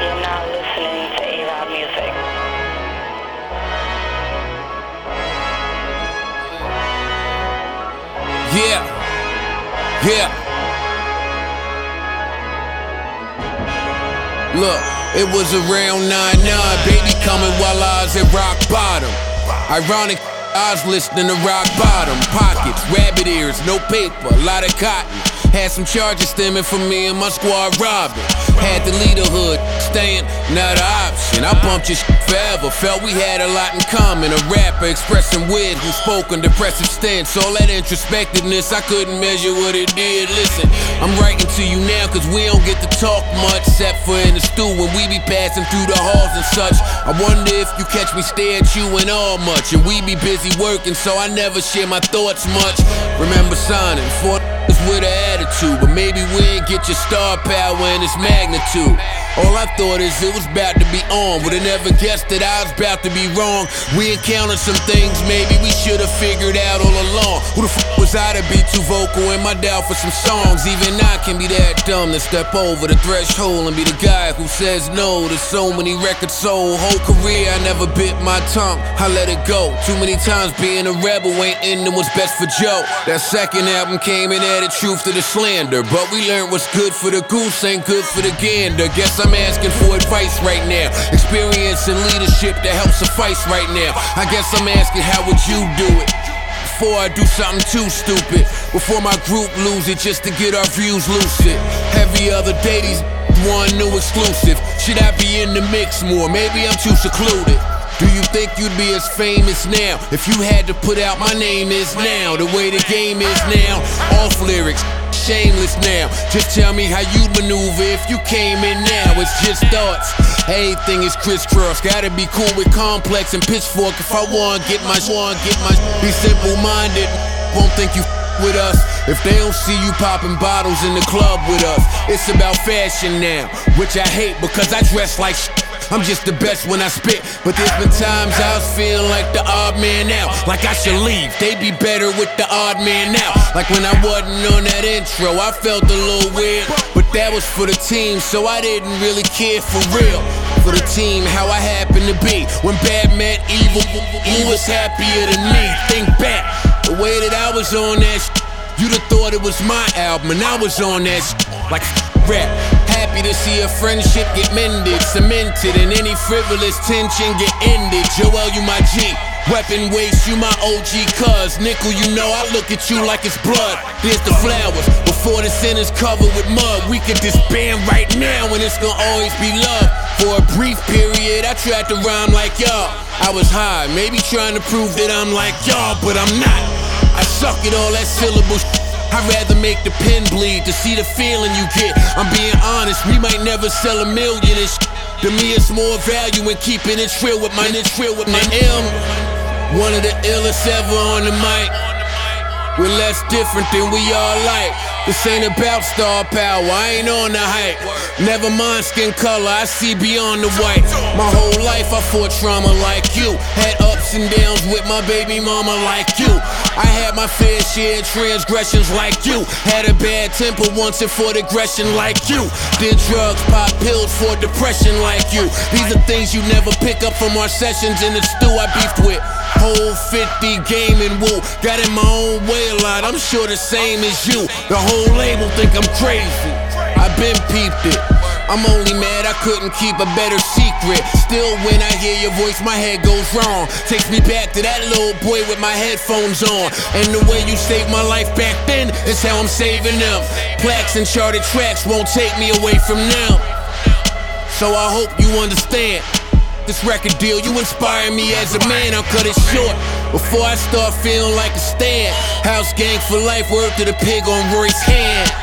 You're now listening to A-Loud Music. Yeah. Look, it was around 9-9, baby coming while I was at rock bottom. Ironic, I was listening to rock bottom. Pockets, rabbit ears, no paper, a lot of cotton. Had some charges stemming from me and my squad robbing. Had to lead the hood, staying, not an option. I bumped your shit forever, felt we had a lot in common. A rapper expressing wit who spoke on depressive stance. All that introspectiveness, I couldn't measure what it did. Listen, I'm writing to you now cause we don't get to talk much, except for in the stew when we be passing through the halls and such. I wonder if you catch me stare at you and all much. And we be busy working, so I never share my thoughts much. Remember signing for with an attitude, but maybe we ain't get your star power in its magnitude. All I thought is it was about to be on, but I never guessed that I was about to be wrong. We encountered some things maybe we should have figured out all along. Who the f was I to be too vocal in my doubt for some songs? Even I can be that dumb to step over the threshold and be the guy who says no to so many records sold. Whole career I never bit my tongue, I let it go. Too many times being a rebel ain't ending what's best for Joe. That second album came and added truth to the slander, but we learned what's good for the goose ain't good for the gander. Guess I'm asking for advice right now, experience and leadership that helps suffice right now. I guess I'm asking, how would you do it? Before I do something too stupid, before my group lose it just to get our views lucid. Every other day these one new exclusive. Should I be in the mix more? Maybe I'm too secluded. Do you think you'd be as famous now if you had to put out my name is now? The way the game is now, off lyrics, shameless now. Just tell me how you'd maneuver if you came in now. It's just thoughts, everything is crisscross. Gotta be cool with Complex and Pitchfork if I wanna get my be simple-minded, won't think you with us if they don't see you popping bottles in the club with us. It's about fashion now, which I hate because I dress like I'm just the best when I spit, but there's been times I was feeling like the odd man out, like I should leave, they be better with the odd man out. Like when I wasn't on that intro, I felt a little weird, but that was for the team, so I didn't really care for real. For the team, how I happen to be. When bad met evil, he was happier than me. Think back, the way that I was on that you'd have thought it was my album, and I was on that like rap. Happy to see a friendship get mended, cemented, and any frivolous tension get ended. Joel, you my G. Weapon waste, you my OG cuz. Nickel, you know I look at you like it's blood. There's the flowers, before the sin is covered with mud. We could disband right now and it's gonna always be love. For a brief period, I tried to rhyme like y'all. I was high, maybe trying to prove that I'm like y'all, but I'm not. I suck at all that syllable I'd rather make the pen bleed to see the feeling you get. I'm being honest, we might never sell a million and to me it's more value in keeping it real with my M. One of the illest ever on the mic. We're less different than we all like. This ain't about star power, I ain't on the hype. Never mind skin color, I see beyond the white. My whole life I fought trauma like you. Had ups and downs with my baby mama like you. I had my fair share of transgressions like you. Had a bad temper once and fought aggression like you. Did drugs, pop pills for depression like you. These are things you never pick up from our sessions in the stew I beefed with. Whole 50 game and woo. Got in my own way a lot, I'm sure the same as you. The whole label think I'm crazy, I've been peeped it. I'm only mad I couldn't keep a better secret. Still when I hear your voice my head goes wrong. Takes me back to that little boy with my headphones on. And the way you saved my life back then is how I'm saving them. Plaques and charted tracks won't take me away from them. So I hope you understand this record deal, you inspire me as a man. I'll cut it short before I start feeling like a stand. House gang for life, word to the pig on Roy's hand.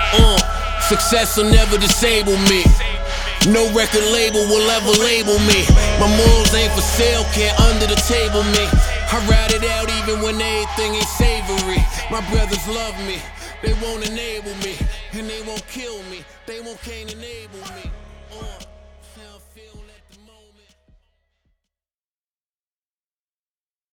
Success will never disable me. No record label will ever label me. My morals ain't for sale, can't under the table me. I ride it out even when everything ain't savory. My brothers love me, they won't enable me. And they won't kill me, they won't can't enable me.